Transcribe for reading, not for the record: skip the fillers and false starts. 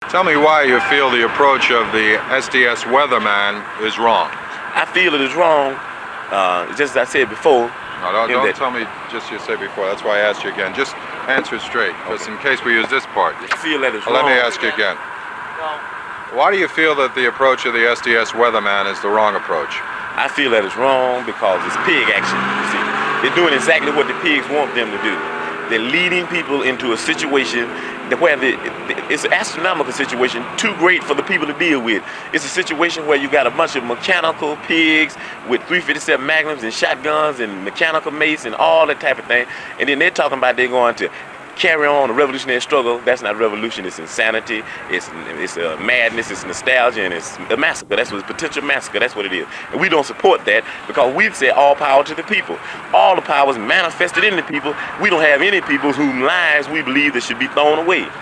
Tell me why you feel the approach of the SDS weatherman is wrong. I feel it is wrong, just as I said before. No, don't tell me just you said before. That's why I asked you again. Just answer straight, just in case we use this part. I feel that it's wrong. Let me ask you again. Why do you feel that the approach of the SDS weatherman is the wrong approach? I feel that it's wrong because it's pig action, you see. They're doing exactly what the pigs want them to do. They're leading people into a situation where it's an astronomical situation, too great for the people to deal with. It's a situation where you got a bunch of mechanical pigs with .357 Magnums and shotguns and mechanical mace and all that type of thing. And then they're talking about they're going to carry on the revolutionary struggle. That's not revolution, it's insanity, it's madness, it's nostalgia, and it's a massacre. That's what it's potential massacre, that's what it is. And we don't support that because we've said all power to the people. All the power is manifested in the people. We don't have any people whose lives we believe that should be thrown away.